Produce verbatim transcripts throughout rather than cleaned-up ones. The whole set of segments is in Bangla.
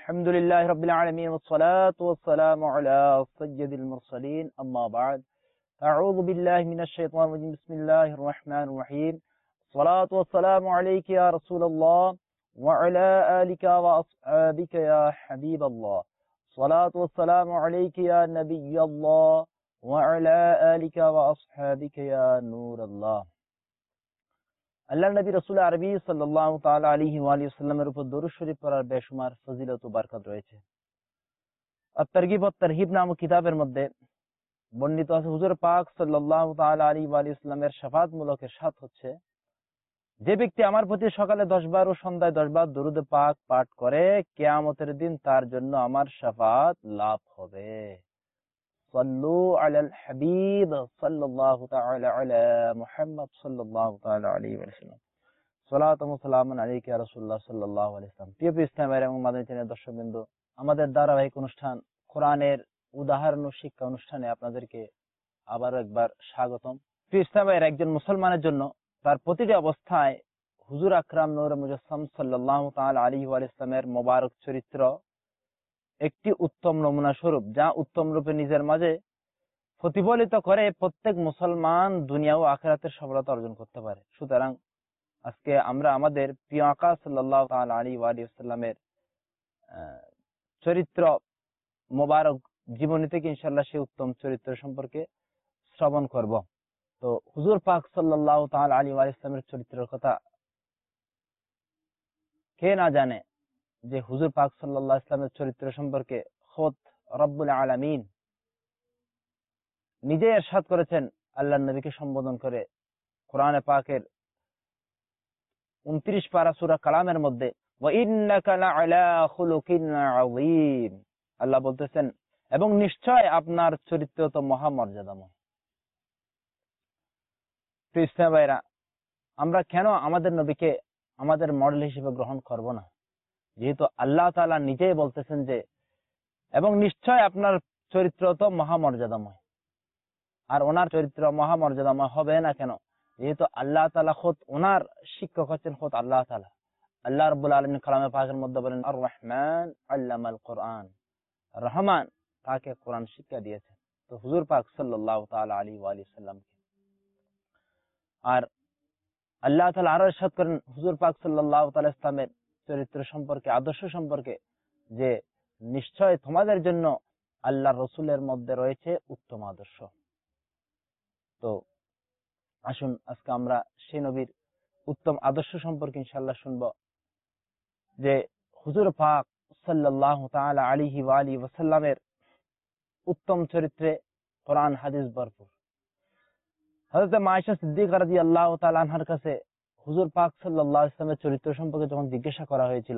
الحمد لله رب العالمين والصلاة والسلام على سيد المرسلين أما بعد أعوذ بالله من الشيطان الرجيم بسم الله الرحمن الرحيم الصلاة والسلام عليك يا رسول الله وعلى آلك وأصحابك يا حبيب الله الصلاة والسلام عليك يا نبي الله وعلى آلك وأصحابك يا نور الله আল্লাহ নবী রাসূল আরবি সাল্লাল্লাহু তাআলা আলাইহি ওয়া আলিহি ওয়াসাল্লামের উপর দরুদ শরীফ পড়ার বেশুমার ফজিলত ও বরকত রয়েছে। আত-তারগিব ওয়াত তারহিব নামক কিতাবের মধ্যে বর্ণিত আছে হুজুর পাক সাল্লাল্লাহু তাআলা আলাইহি ওয়া আলিহি ওয়াসাল্লামের শাফাআতমূলক ইরশাদ হচ্ছে, যে ব্যক্তি আমার প্রতি সকালে দশ বার ও সন্ধ্যায় দশ বার দরুদ পাক পাঠ করে কিয়ামতের দিন তার জন্য আমার শাফাআত লাভ হবে। সাল্লু আলাল হাবিব সাল্লাল্লাহু তাআলা আলা মুহাম্মদ সাল্লাল্লাহু তাআলা আলাইহি ওয়া সাল্লাম। সালাতু ওয়া সালামুন আলাইকা ইয়া রাসূলুল্লাহ সাল্লাল্লাহু আলাইহি ওয়াসাল্লাম। প্রিয় ইসলামের এবং মাদানী চ্যানেলের দর্শকবৃন্দ, আমাদের ধারাবাহিক অনুষ্ঠান কোরআনের উদাহরণ ও শিক্ষা অনুষ্ঠানে আপনাদেরকে আবারও একবার স্বাগতম। প্রিয় ইসলামের একজন মুসলমানের জন্য তার প্রতিটি অবস্থায় হুজুর আকরাম নূরে মুজাসসাম সাল্লাল্লাহু তাআলা আলাইহি ওয়া সাল্লামের মোবারক চরিত্র একটি উত্তম নমুনা স্বরূপ, যা উত্তম রূপে নিজের মাঝে প্রতিফলিত করে প্রত্যেক মুসলমান দুনিয়া ও আখিরাতের সফলতা অর্জন করতে পারে। সুতরাং আজকে আমরা আমাদের প্রিয় আকা সাল্লাল্লাহু তাআলা আলাইহি ওয়া সাল্লামের চরিত্র মোবারক জীবনী থেকে ইনশাআল্লাহ সেই উত্তম চরিত্র সম্পর্কে শ্রবণ করব। তো হুজুর পাক সাল্লাল্লাহু তাআলা আলাইহি ওয়া সাল্লামের চরিত্রের কথা কে না জানে, যে হুজুর পাক সাল্লাল্লাহু আলাইহি ওয়াসাল্লামের চরিত্র সম্পর্কে খোদ রব্বুল আলামিন নিজে ইরশাদ করেছেন আল্লাহর নবীকে সম্বোধন করে কোরআনে পাকের উনত্রিশ পারা সূরা কালামের মধ্যে, ওয়া ইন্নাকা লাআলা খুলুকিন আযীম। আল্লাহ বলতেছেন, এবং নিশ্চয় আপনার চরিত্র তো মহামর্যাদাময়। প্রিয় ইসলাম ভাইরা, আমরা কেন আমাদের নবীকে আমাদের মডেল হিসেবে গ্রহণ করব না, যেহেতু আল্লাহ তাআলা নিজেই বলতেছেন যে এবং নিশ্চয় আপনার চরিত্র তো মহামর্যাদাময়। আর ওনার চরিত্র মহামর্যাদাময় হবে না কেন, যেহেতু আল্লাহ তাআলা খোদ ওনার শিক্ষক হচ্ছেন খোদ আল্লাহ তাআলা। আল্লাহ রাব্বুল আলামিন কালামে পাকের মধ্যে বলেন, আর রহমান আল্লামাল কোরআন, রহমান তাকে কোরআন শিক্ষা দিয়েছেন। তো হুজুর পাক সাল্লাল্লাহু তাআলা আলাইহি ওয়া সাল্লামকে আর আল্লাহ তাআলা আরো ইরশাদ করেন হুজুর পাক সাল্লাল্লাহু তাআলা ইসলামের চরিত্র সম্পর্কে, আদর্শ সম্পর্কে, যে নিশ্চয় তোমাদের জন্য আল্লাহর রাসূলের মধ্যে রয়েছে উত্তম আদর্শ। তো আসুন আজকে আমরা সেই নবীর উত্তম আদর্শ সম্পর্কে ইনশাআল্লাহ শুনবো, যে হুজুর পাক সাল্লাল্লাহু তাআলা আলাইহি ওয়া আলিহি ওয়াসাল্লামের উত্তম চরিত্রে কোরআন হাদিস ভরপুর। হযরত আয়েশা সিদ্দিকা রাদিয়াল্লাহু তাআলা আনহার কাছে হুজুর পাক সাল্লাল্লাহু আলাইহি ওয়াসাল্লামের চরিত্র সম্পর্কে যখন জিজ্ঞাসা করা হয়েছিল,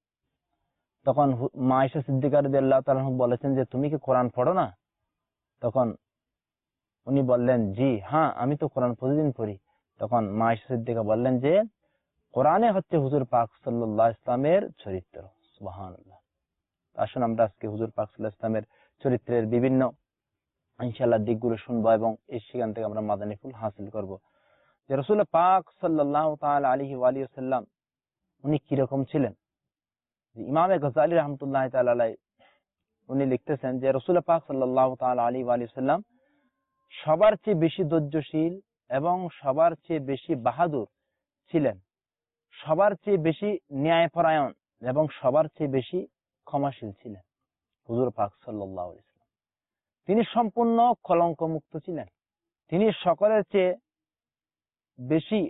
তখন আয়েশা সিদ্দিকা রাদিয়াল্লাহু তাআলা বলেছেন যে তুমি কি কোরআন পড়ো না? তখন উনি বললেন, জি হ্যাঁ, আমি তো কোরআন প্রতিদিন পড়ি। তখন আয়েশা সিদ্দিকা বললেন যে কোরআনে হচ্ছে হুজুর পাক সাল্লাল্লাহু আলাইহি ওয়াসাল্লামের চরিত্র। সুবহানাল্লাহ। আসুন আমরা আজকে হুজুর পাক সাল্লাল্লাহু আলাইহি ওয়াসাল্লামের চরিত্রের বিভিন্ন ইনশাআল্লাহ দিকগুলো শুনবো এবং এই সেখান থেকে আমরা মাদানী ফুল হাসিল করব। যে রাসূল পাক সাল্লাল্লাহু তাআলা আলাইহি ওয়া আলিহি ওয়াসাল্লাম উনি কি রকম ছিলেন। ইমামে গজালি রাহমাতুল্লাহি তাআলা আলাইহি উনি লিখতেছেন যে রাসূল পাক সাল্লাল্লাহু তাআলা আলাইহি ওয়া আলিহি ওয়াসাল্লাম সবার চেয়ে বেশি ধৈর্যশীল এবং সবার চেয়ে বেশি বাহাদুর ছিলেন, সবার চেয়ে বেশি ন্যায়পরায়ণ এবং সবার চেয়ে বেশি ক্ষমাশীল ছিলেন হুজুর পাক সাল্লাল্লাহু আলাইহি ওয়াসাল্লাম। তিনি সম্পূর্ণ কলঙ্ক মুক্ত ছিলেন। তিনি সকলের চেয়ে বেশি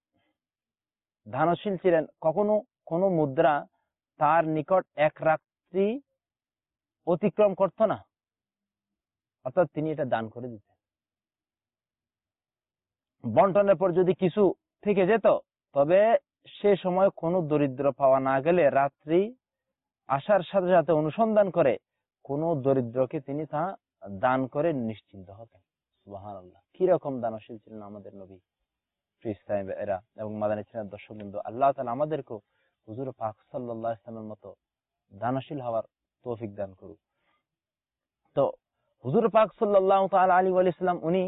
দানশীল ছিলেন। কখনো কোনো মুদ্রা তার নিকট এক রাত্রি অতিক্রম করত না, অর্থাৎ তিনি এটা দান করে দিতেন। বন্টনের পর যদি কিছু থেকে যেত, তবে সে সময় কোনো দরিদ্র পাওয়া না গেলে রাত্রি আসার সাথে সাথে অনুসন্ধান করে কোনো দরিদ্রকে তিনি তা দান করে নিশ্চিন্ত হতেন। সুবহানাল্লাহ। কিরকম দানশীল ছিলেন আমাদের নবী। এরা এবং মাদানী চ্যানেলের দর্শকবৃন্দ, আল্লাহ তাআলা আমাদেরকে হুজুর পাক সাল্লাল্লাহু আলাইহি ওয়াসাল্লামের মতো দানশীল হওয়ার তৌফিক দান করুন। তো হুজুর পাক সাল্লাল্লাহু তাআলা আলাইহি ওয়া সাল্লাম উনি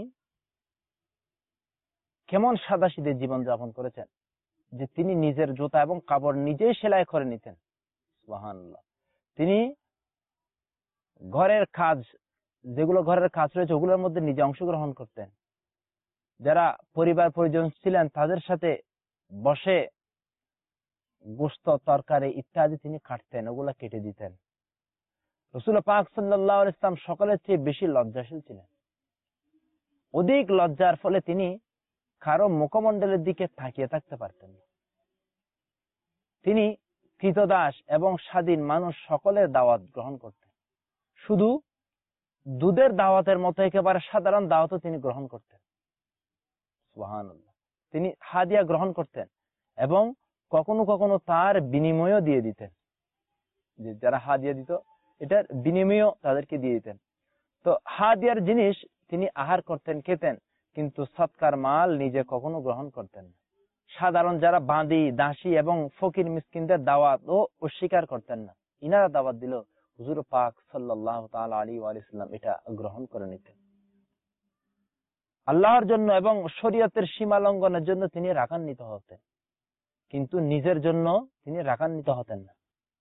কেমন সাদাসিধে জীবন যাপন করেছেন, যে তিনি নিজের জুতা এবং কাপড় নিজেই সেলাই করে নিতেন। সুবহানাল্লাহ। তিনি ঘরের কাজ, যেগুলো ঘরের কাজ রয়েছে ওগুলোর মধ্যে নিজে অংশগ্রহণ করতেন। যারা পরিবার পরিজন ছিলেন তাদের সাথে বসে গোশত, তরকারি ইত্যাদি তিনি কাটতেন, ওগুলা কেটে দিতেন। রাসূল পাক সাল্লাল্লাহু আলাইহি ওয়াসাল্লাম সকলের চেয়ে বেশি লজ্জাশীল ছিলেন। অধিক লজ্জার ফলে তিনি কারো মুখমণ্ডলের দিকে তাকিয়ে থাকতে পারতেন না। তিনি কৃতদাস এবং স্বাধীন মানুষ সকলের দাওয়াত গ্রহণ করতেন। শুধু দুধের দাওয়াতের মতো একেবারে সাধারণ দাওয়াতও তিনি গ্রহণ করতেন। সুবহানাল্লাহ। তিনি হাদিয়া গ্রহণ করতেন এবং কখনো কখনো তার বিনিময়ও দিয়ে দিতেন। যে যারা হাদিয়া দিত এটার বিনিময়ও তাদেরকে দিয়ে দিতেন। তো হাদিয়ার জিনিস তিনি আহার করতেন, খেতেন, কিন্তু সৎকার মাল নিজে কখনো গ্রহণ করতেন না। সাধারণ যারা বাঁদী, দাসী এবং ফকির মিসকিনদের দাওয়াত ও অস্বীকার করতেন না। ইনারা দাওয়াত দিল, হুজুর পাক সাল্লাল্লাহু তাআলা আলাইহি ওয়া সাল্লাম এটা গ্রহণ করে নিতেন। আল্লাহর জন্য এবং শরীয়তের সীমা লঙ্ঘনের জন্য তিনি রাগান্বিত হতেন, কিন্তু নিজের জন্য তিনি রাগান্বিত হতেন না।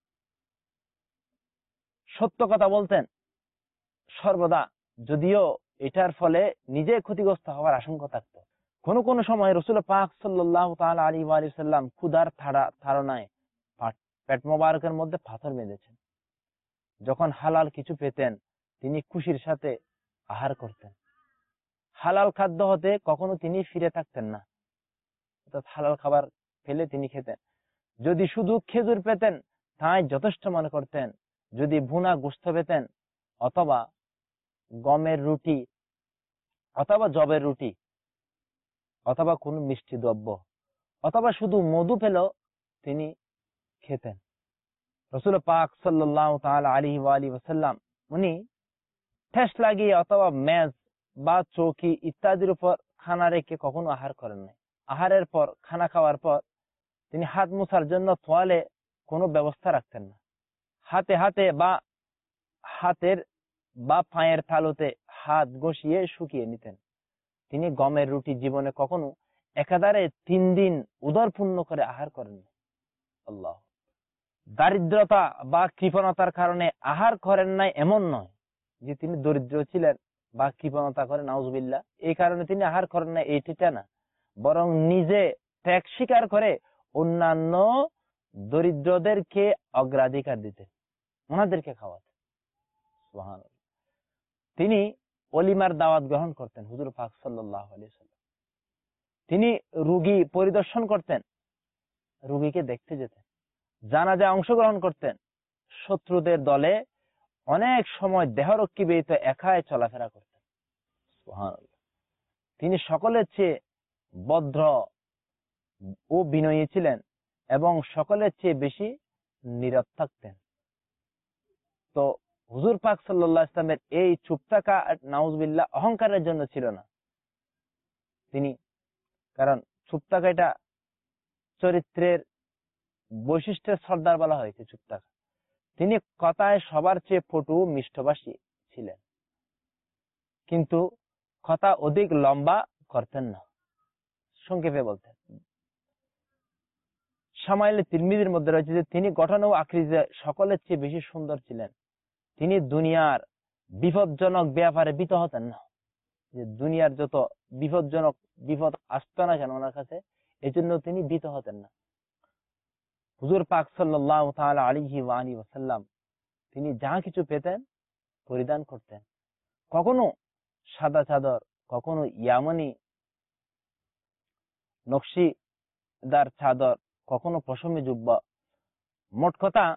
সত্য কথা বলতেন সর্বদা, যদিও এটার ফলে নিজে ক্ষতিগ্রস্ত হওয়ার আশঙ্কা থাকত। কোন কোন সময় রাসূল পাক সাল্লাল্লাহু তাআলা আলাইহি ওয়া সাল্লাম ক্ষুধার তাড়নায় পেট মোবারকের মধ্যে পাথর বেঁধেছেন। যখন হালাল কিছু পেতেন তিনি খুশির সাথে আহার করতেন। হালাল খাদ্য হতে কখনো তিনি ফিরে থাকতেন না, অর্থাৎ হালাল খাবার পেলে তিনি খেতেন। যদি শুধু খেজুর পেতেন তাই যথেষ্ট মনে করতেন। যদি ভুনা গোশত পেতেন অথবা গমের রুটি অথবা জবের রুটি অথবা কোন মিষ্টি দ্রব্য অথবা শুধু মধু পেলেও তিনি খেতেন। রাসূল পাক সাল্লাল্লাহু তাআলা আলাইহি ওয়া আলিহি ওয়াসাল্লাম উনি ঠেস লাগিয়ে অথবা মেজ বা চৌকি ইত্যাদির উপর খানা রেখে কখনো আহার করেন নাই। আহারের পর, খানা খাওয়ার পর তিনি হাত মোছার জন্য তোয়ালে কোনো ব্যবস্থা রাখতেন না। হাতে হাতে বা হাতের বা পায়ের তালুতে হাত ঘষিয়ে শুকিয়ে নিতেন। তিনি গমের রুটি জীবনে কখনো একাধারে তিন দিন উদরপূর্ণ করে আহার করেন। আল্লাহ। দারিদ্রতা বা কৃপণতার কারণে আহার করেন নাই এমন নয় যে তিনি দরিদ্র ছিলেন বা কৃপণতা করেন, নাউজুবিল্লাহ, এই কারণে তিনি আহার করেন না, এইটা না। বরং নিজে ত্যাগ স্বীকার করে অন্যান্য দরিদ্রদেরকে অগ্রাধিকার দিতেন, ওনাদেরকে খাওয়াতেন। সুবহানাল্লাহ। তিনি ওলিমার দাওয়াত গ্রহণ করতেন হুজুর পাক সাল্লাল্লাহু আলাইহি ওয়াসাল্লাম। তিনি রোগী পরিদর্শন করতেন, রোগীকে দেখতে যেতেন, জানাজায় অংশগ্রহণ করতেন। শত্রুদের দলে অনেক সময় দেহরক্ষী ব্যতীত একাই চলাফেরা করতেন। সুবহানাল্লাহ। তিনি সকলের চেয়ে ভদ্র ও বিনয়ী ছিলেন এবং সকলের চেয়ে বেশি নীরব থাকতেন। তো হুজুর পাক সাল্লাল্লাহু আলাইহি ওয়াসাল্লামের এই চুপ থাকা নাউজুবিল্লাহ অহংকারের জন্য ছিল না। তিনি, কারণ চুপ থাকা এটা চরিত্রের বৈশিষ্ট্যের সর্দার বলা হয়েছে চুপ থাকা। তিনি কথায় সবার চেয়ে পটু, মিষ্টভাষী ছিলেন, কিন্তু কথা অধিক লম্বা করতেন না, সংক্ষেপে বলতেন। শামাইলে তিরমিজির মধ্যে রয়েছে যে তিনি গঠন ও আকৃতিতে সকলের চেয়ে বেশি সুন্দর ছিলেন। তিনি দুনিয়ার বিপজ্জনক ব্যাপারে ভীত হতেন না, যে দুনিয়ার যত বিপজ্জনক বিপদ আসতো না কেন ওনার কাছে, এই জন্য তিনি ভীত হতেন না। হুজুর পাক সাল্লাল্লাহু তাআলা আলাইহি ওয়া আলিহি ওয়াসাল্লাম তিনি যা কিছু পেতেন পরিধান করতেন। কখনো সাদা চাদর, কখনো ইয়ামানি নকশিদার চাদর, কখনো পশমি জুব্বা। মোট কথা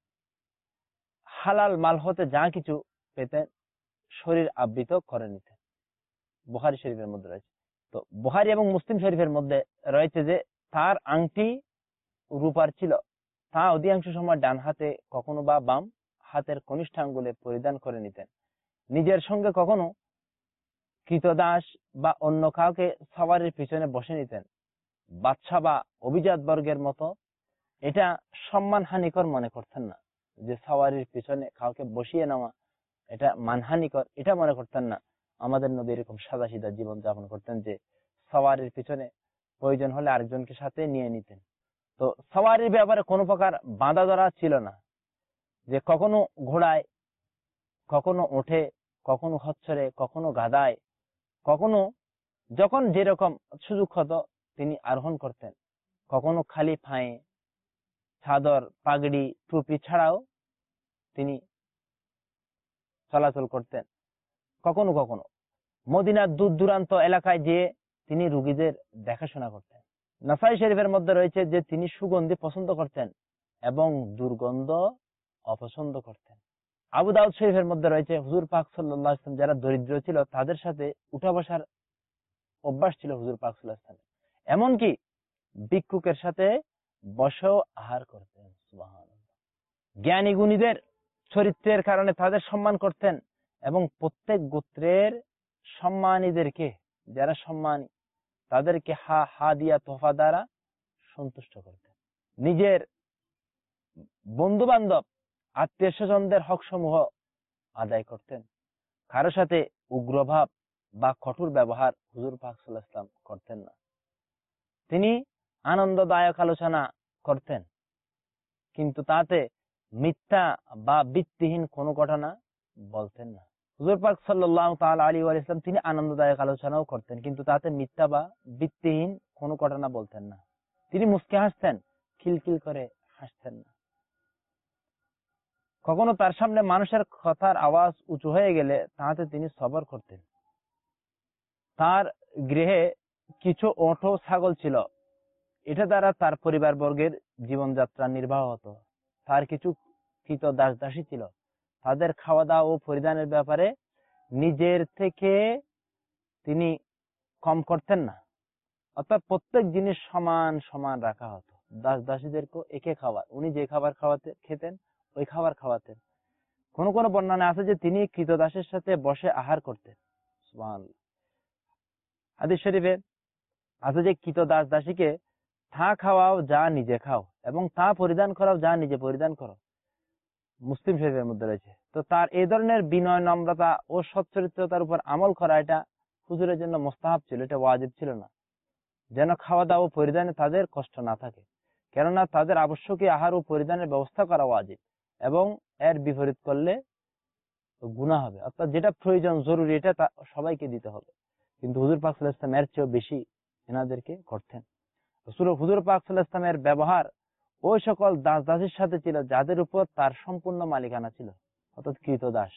হালাল মাল হতে যা কিছু পেতেন শরীর আবৃত করে নিতেন। বুখারী শরীফের মধ্যে রয়েছে। তো বুখারী এবং মুসলিম শরীফের মধ্যে রয়েছে যে তার আংটি রূপার ছিল, তা অধিকাংশ সময় ডান হাতে কখনো বা বাম হাতের কনিষ্ঠ আঙ্গুলে পরিধান করে নিতেন। নিজের সঙ্গে কখনো কৃতদাস বা অন্য কাউকে সওয়ারির পিছনে বসে নিতেন। বাদশা বা অভিজাত বর্গের মতো এটা সম্মানহানিকর মনে করতেন না, যে সওয়ারির পিছনে কাউকে বসিয়ে নেওয়া এটা মানহানিকর, এটা মনে করতেন না। আমাদের নবী এরকম সাদা সিধা জীবন যাপন করতেন, যে সওয়ারির পিছনে প্রয়োজন হলে আরেকজনকে সাথে নিয়ে নিতেন। তো সওয়ারির ব্যাপারে কোনো প্রকার বাঁধা ধরা ছিল না। যে কখনো ঘোড়ায়, কখনো ওঠে, কখনো খচ্চরে, কখনো গাধায়, কখনো যখন যেরকম সুযোগ হতো তিনি আরোহণ করতেন। কখনো খালি পায়ে চাদর, পাগড়ি, টুপি ছাড়াও তিনি চলাচল করতেন। কখনো কখনো মদিনার দূর দূরান্ত এলাকায় যেয়ে তিনি রোগীদের দেখাশোনা করতেন। নাসাই শরীফের মধ্যে রয়েছে যে তিনি সুগন্ধি পছন্দ করতেন এবং দুর্গন্ধ অপছন্দ করতেন। আবু দাউদ শরীফের মধ্যে রয়েছে হুজুর পাক সাল্লাল্লাহু আলাইহি ওয়াসাল্লাম যারা দরিদ্র ছিল তাদের সাথে উঠা বসার অভ্যাস ছিল হুজুর পাক সাল্লাল্লাহু আলাইহি ওয়াসাল্লাম, এমনকি ভিক্ষুকের সাথে বসেও আহার করতেন। সুবহানাল্লাহ। জ্ঞানী গুণীদের চরিত্রের কারণে তাদের সম্মান করতেন এবং প্রত্যেক গোত্রের সম্মানীদেরকে, যারা সম্মানী তাদেরকে হা হা দিয়া তোফা দ্বারা সন্তুষ্ট করতেন। নিজের বন্ধু বান্ধব, আত্মীয় স্বজনদের হক সমূহ আদায় করতেন। কারো সাথে উগ্রভাব বা কঠোর ব্যবহার হুজুর পাক সাল্লাল্লাহু আলাইহি ওয়াসাল্লাম করতেন না। তিনি আনন্দদায়ক আলোচনা করতেন, কিন্তু তাতে মিথ্যা বা ভিত্তিহীন কোনো ঘটনা বলতেন না। হুজুর পাক সাল্লাল্লাহু তাআলা আলাইহি ওয়াসাল্লাম তিনি আনন্দদায়ক আলোচনাও করতেন, কিন্তু তাতে মিথ্যা বা ভিত্তিহীন কোনো ঘটনা বলতেন না। তিনি মুস্কে হাসতেন, খিলখিল করে হাসতেন না। কখনো তার সামনে মানুষের কথার আওয়াজ উঁচু হয়ে গেলে তাতে তিনি সবর করতেন। তার গৃহে কিছু ওট ও ছাগল ছিল, এটা দ্বারা তার পরিবার বর্গের জীবনযাত্রা নির্বাহ হতো। তার কিছু কৃত দাস দাসী ছিল, তাদের খাওয়া দাওয়া ও পরিধানের ব্যাপারে নিজের থেকে তিনি কম করতেন না, অর্থাৎ প্রত্যেক জিনিস সমান সমান রাখা হতো। দাস দাসীদেরকে একে খাবার, উনি যে খাবার খাওয়াতে খেতেন ওই খাবার খাওয়াতেন। কোন কোন বর্ণনা আছে যে তিনি কৃতদাসের সাথে বসে আহার করতেন। সুবহানাল্লাহ। হাদিস শরীফে আছে যে কৃতদাস দাসীকে তা খাওয়াও যা নিজে খাও এবং তা পরিধান করাও যা নিজে পরিধান করো, মুসলিম শরীফের মধ্যে রয়েছে। তো তার এই ধরনের বিনয়, নম্রতা ও সচ্চরিত্রতার উপর আমল করা এটা হুজুরের জন্য মুস্তাহাব ছিল, এটা ওয়াজিব ছিল না, যেন খাওয়া দাওয়া ও পরিধানে তাদের কষ্ট না থাকে। কেননা তাদের আবশ্যকীয় আহার ও পরিধানের ব্যবস্থা করা ওয়াজিব এবং এর বিপরীত করলে গুনাহ হবে। অর্থাৎ যেটা প্রয়োজন, জরুরি, এটা সবাইকে দিতে হবে, কিন্তু হুজুর পাক সাল্লাল্লাহু আলাইহি ওয়াসাল্লাম এর চেয়েও বেশি এনাদেরকে করতেন। হুজুর পাক সাল্লাল্লাহু আলাইহি ওয়াসাল্লামের ব্যবহার ওই সকল দাস দাসীর সাথে ছিল যাদের উপর তার সম্পূর্ণ মালিকানা ছিল, অর্থাৎ কৃতদাস।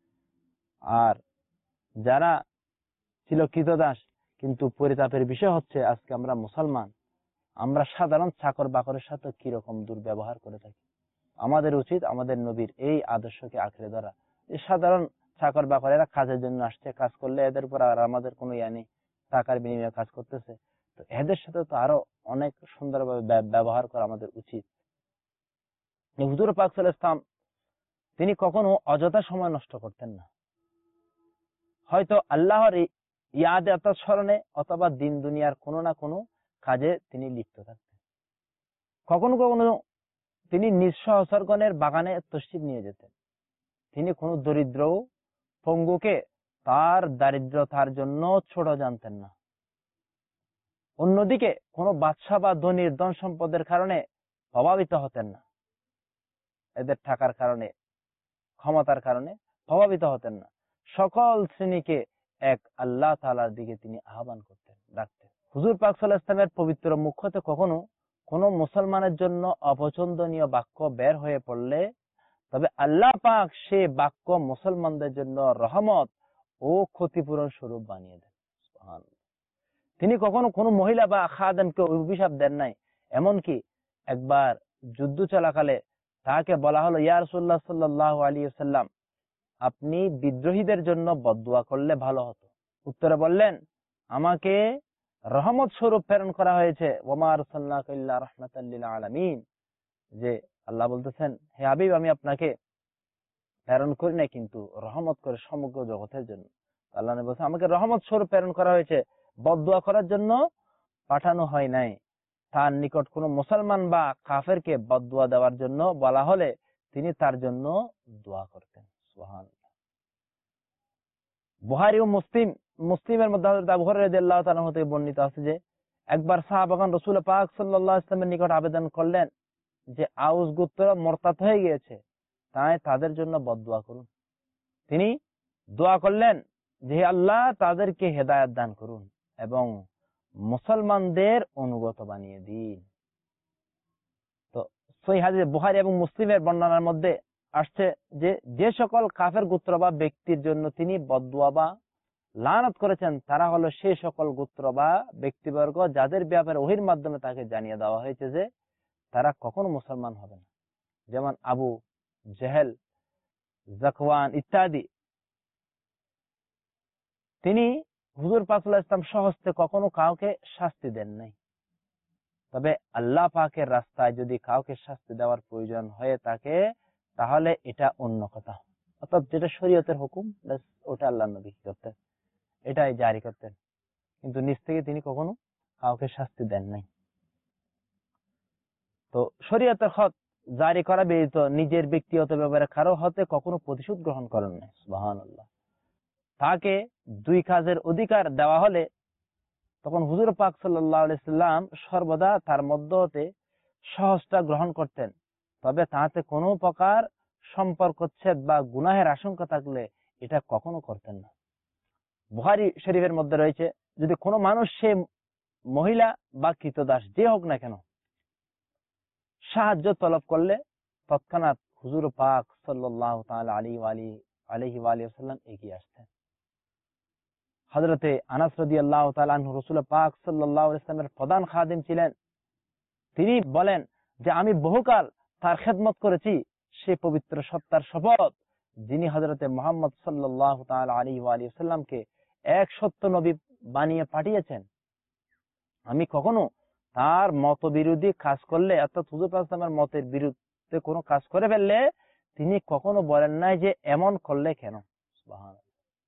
আর যারা ছিল কৃতদাস, কিন্তু পরিতাপের বিষয় হচ্ছে আজকে আমরা মুসলমান, আমরা সাধারণ চাকর বাকরের সাথে কিরকম দুর্ব্যবহার করে থাকি। আমাদের উচিত আমাদের নবীর এই আদর্শকে আঁকড়ে ধরা। এই সাধারণ চাকর বাকরেরা কাজের জন্য আসছে, কাজ করলে এদের উপর আর আমাদের কোনো ইয়া নেই, টাকার বিনিময়ে কাজ করতেছে, তো এদের সাথে তো আরো অনেক সুন্দরভাবে ব্যবহার করা আমাদের উচিত। হুজুর পাক সাল্লাল্লাহু আলাইহি ওয়াসাল্লাম তিনি কখনো অযথা সময় নষ্ট করতেন না। হয়তো আল্লাহর ইয়াদে অর্থাৎ স্মরণে অথবা দিন দুনিয়ার কোনো না কোনো কাজে তিনি লিপ্ত থাকতেন। কখনো কখনো তিনি নিজ সহচরগণের বাগানে তশরিফ নিয়ে যেতেন। তিনি কোনো দরিদ্র পঙ্গুকে তার দারিদ্রতার জন্য ছোট জানতেন না। অন্যদিকে কোনো বাদশা বা ধনীর ধন সম্পদের কারণে প্রভাবিত হতেন না, এদের টাকার কারণে, ক্ষমতার কারণে প্রভাবিত হতেন না। সকল শ্রেণীকে এক আল্লাহ তাআলার দিকে তিনি আহ্বান করতেন, ডাকতেন। হুজুর পাক সাল্লাল্লাহু আলাইহি ওয়াসাল্লামের পবিত্র মুখ হতে কখনো কোনো মুসলমানের জন্য অপছন্দনীয় বাক্য বের হয়ে পড়লে তবে আল্লাহ পাক সে বাক্য মুসলমানদের জন্য রহমত ও ক্ষতিপূরণ স্বরূপ বানিয়ে দেন। সুবহানাল্লাহ। তিনি কখনো কোনো মহিলা বা খাদেমকে অভিশাপ দেন নাই। এমনকি একবার যুদ্ধ চলাকালে তাকে বলা হলো, ইয়া রাসূলুল্লাহ সাল্লাল্লাহু আলাইহি ওয়াসাল্লাম, আপনি বিদ্রোহীদের জন্য বদদুয়া করলে ভালো হতো। উত্তরে বললেন, আমাকে রহমত স্বরূপ প্রেরণ করা হয়েছে, ওয়া মা আরসালনাকা ইল্লা রাহমাতাল লিল আলামিন, যে আল্লাহ বলতেছেন, হে হাবিব, আমি আপনাকে প্রেরণ করি নাই কিন্তু রহমত করে সমগ্র জগতের জন্য। আল্লাহ নবী বলছেন, আমাকে রহমত স্বরূপ প্রেরণ করা হয়েছে, বদদুয়া করার জন্য পাঠানো হয় নাই। তার নিকট কোনো মুসলমান বা কাফেরকে বদদুয়া দেওয়ার জন্য বলা হলে তিনি তার জন্য দোয়া করতেন। সুবহানাল্লাহ। বুখারী ও মুসলিম মুসলিমের মধ্যে হযরত আবু হুরায়রা রাদিয়াল্লাহু তাআলা হতে বর্ণিত আছে যে একবার সাহাবাগণ রাসূল পাক সাল্লাল্লাহু আলাইহি ওয়াসাল্লামের নিকট আবেদন করলেন যে আউস গোত্র মুরতাদ হয়ে গিয়েছে, তাই তাদের জন্য বদদুয়া করুন। তিনি দোয়া করলেন যে আল্লাহ তাদেরকে হেদায়েত দান করুন এবং মুসলমানদের অনুগত বানিয়ে দিন। তো সহিহ হাদিস বুখারী এবং মুসলিমের বর্ণনার মধ্যে আসছে যে যে সকল কাফের গোত্র বা ব্যক্তির জন্য তিনি বদদুয়া বা লানত করেছেন তারা হলো সেই সকল গোত্র বা ব্যক্তিবর্গ যাদের ব্যাপারে ওহীর মাধ্যমে তাকে জানিয়ে দেওয়া হয়েছে যে তারা কখনো মুসলমান হবে না, যেমন আবু জেহেল, যাকওয়ান ইত্যাদি। তিনি হুজুর পাক সাল্লাল্লাহু আলাইহি ওয়াসাল্লাম স্বহস্তে কখনো কাউকে শাস্তি দেন নাই। তবে আল্লাহ পাকের রাস্তায় যদি কাউকে শাস্তি দেওয়ার প্রয়োজন হয়ে থাকে তাহলে এটা অন্য কথা, অর্থাৎ যেটা শরীয়তের হুকুম ওটা আল্লাহর নবী করতেন, এটাই জারি করতেন, কিন্তু নিজ থেকে তিনি কখনো কাউকে শাস্তি দেন নাই। তো শরীয়তের হক জারি করা ব্যতীত নিজের ব্যক্তিগত ব্যাপারে কারো হতে কখনো প্রতিশোধ গ্রহণ করেন না। সুবহানাল্লাহ। তাকে দুই কাজের অধিকার দেওয়া হলে তখন হুজুর পাক সাল্লাল্লাহু আলাইহি সাল্লাম সর্বদা তার মধ্য হতে সহজটা গ্রহণ করতেন, তবে তাতে কোনো প্রকার সম্পর্কচ্ছেদ বা গুনাহের আশঙ্কা থাকলে এটা কখনো করতেন না। বুখারী শরীফের মধ্যে রয়েছে যদি কোনো মানুষ সে মহিলা বা কৃতদাস যে হোক না কেন সাহায্য তলব করলে তৎক্ষণাৎ হুজুর পাক সাল্লাল্লাহু তাআলা আলাইহি ওয়া আলিহি ওয়া সাল্লাম এগিয়ে আসতেন। হযরতে আনাস রাদিয়াল্লাহু তাআলা আনহু রাসূল পাক সাল্লাল্লাহু আলাইহি ওয়াসাল্লামের প্রধান খাদিম ছিলেন। তিনি বলেন যে আমি বহুকাল তার খেদমত করেছি, সে পবিত্র সত্তার শপথ যিনি হযরতে মুহাম্মদ সাল্লাল্লাহু তাআলা আলাইহি ওয়া সাল্লামকে এক সত্য নবী বানিয়ে পাঠিয়েছেন, আমি কখনো তার মত বিরোধী কাজ করলে অর্থাৎ হুজুর পাক সাল্লাল্লাহু আলাইহি ওয়াসাল্লামের মতের বিরুদ্ধে কোনো কাজ করে ফেললে তিনি কখনো বলেন নাই যে এমন করলে কেন। সুবহানাল্লাহ।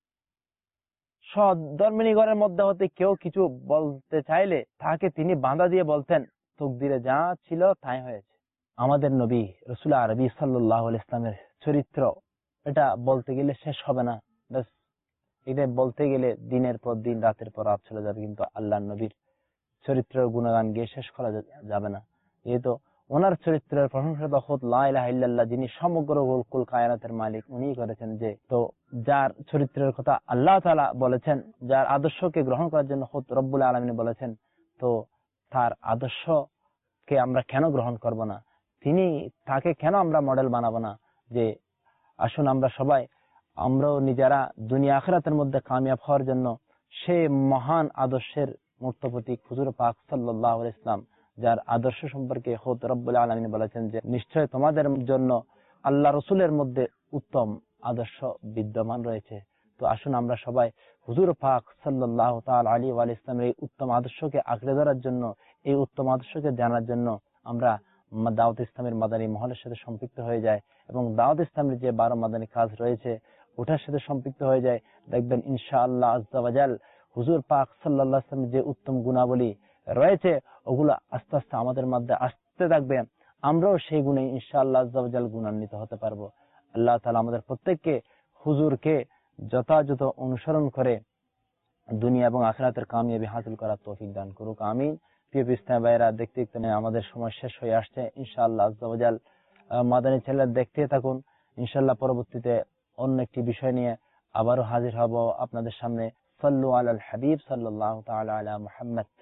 সহধর্মিণীগণের মধ্যে হতে কেউ কিছু বলতে চাইলে তাকে তিনি বাঁধা দিয়ে বলতেন তকদিরে যা ছিল তাই হয়েছে। আমাদের নবী রাসূল আরবি সাল্লাল্লাহু আলাইহি ওয়াসাল্লামের চরিত্র এটা বলতে গেলে শেষ হবে না, বাস এটা বলতে গেলে দিনের পর দিন রাতের পর রাত চলে যাবে, কিন্তু আল্লাহর নবীর চরিত্রের গুণগান গিয়ে শেষ করা যাবে না। যেহেতু ওনার চরিত্রের প্রশংসা তো খুদ লা ইলাহা ইল্লাল্লাহ যিনি সমগ্র কুল কায়নাতের মালিক উনি করেছেন, যে তো যার চরিত্রের কথা আল্লাহ তাআলা বলেছেন, যার আদর্শকে গ্রহণ করার জন্য খুদ রব্বুল আলামিন বলেছেন, তো তার আদর্শকে আমরা কেন গ্রহণ করব না, তিনি তাকে কেন আমরা মডেল বানাবো না। যে আসুন আমরা সবাই আমরাও নিজেরা দুনিয়া আখিরাতের মধ্যে কামিয়াব হওয়ার জন্য সেই মহান আদর্শের মূর্ত প্রতীক হুজুর পাক সাল্লাল্লাহু আলাইহি ওয়াসাল্লাম যার আদর্শ সম্পর্কে খুদ রব্বুল আলামিন বলেছেন যে নিশ্চয় তোমাদের জন্য আল্লাহ রাসূলের মধ্যে উত্তম আদর্শ বিদ্যমান রয়েছে। তো আসুন আমরা সবাই হুজুর পাক সাল্লাল্লাহু তাআলা আলাইহি ওয়া সাল্লামের এই উত্তম আদর্শকে আঁকড়ে ধরার জন্য, এই উত্তম আদর্শকে জানার জন্য আমরা দাওয়াত ইসলামের মাদানী মহলের সাথে সম্পৃক্ত হয়ে যায় এবং দাওয়াত ইসলামের যে বারো মাদানী কাজ রয়েছে ওটার সাথে সম্পৃক্ত হয়ে যায়। দেখবেন ইনশাআল্লাহ আজ্জা ওয়া জাল হুজুর পাক সাল্লাল্লাহু আলাইহি ওয়াসাল্লামের যে উত্তম গুণাবলী রয়েছে ওগুলো আস্তে আস্তে আমাদের মধ্যে আসতে থাকবে, আমরাও সেই গুণে ইনশাআল্লাহ আজ্জা ওয়া জাল গুণান্বিত হতে পারবো। আল্লাহ তাআলা আমাদের প্রত্যেককে হুজুরকে যথাযথ অনুসরণ করে দুনিয়া এবং আখিরাতের কামিয়াবি হাসিল করার তৌফিক দান করুক, আমিন। প্রিয় ইসলামী ভাইরা, দেখতে দেখতে আমাদের সময় শেষ হয়ে আসছে। ইনশাআল্লাহ আজ্জা ওয়া জাল মাদানী চ্যানেল দেখতে থাকুন। ইনশাআল্লাহ পরবর্তীতে অন্য একটি বিষয় নিয়ে আবারও হাজির হব আপনাদের সামনে। সাল্লু আলাল হাবিব সাল্লাল্লাহু তাআলা আলা মুহাম্মদ।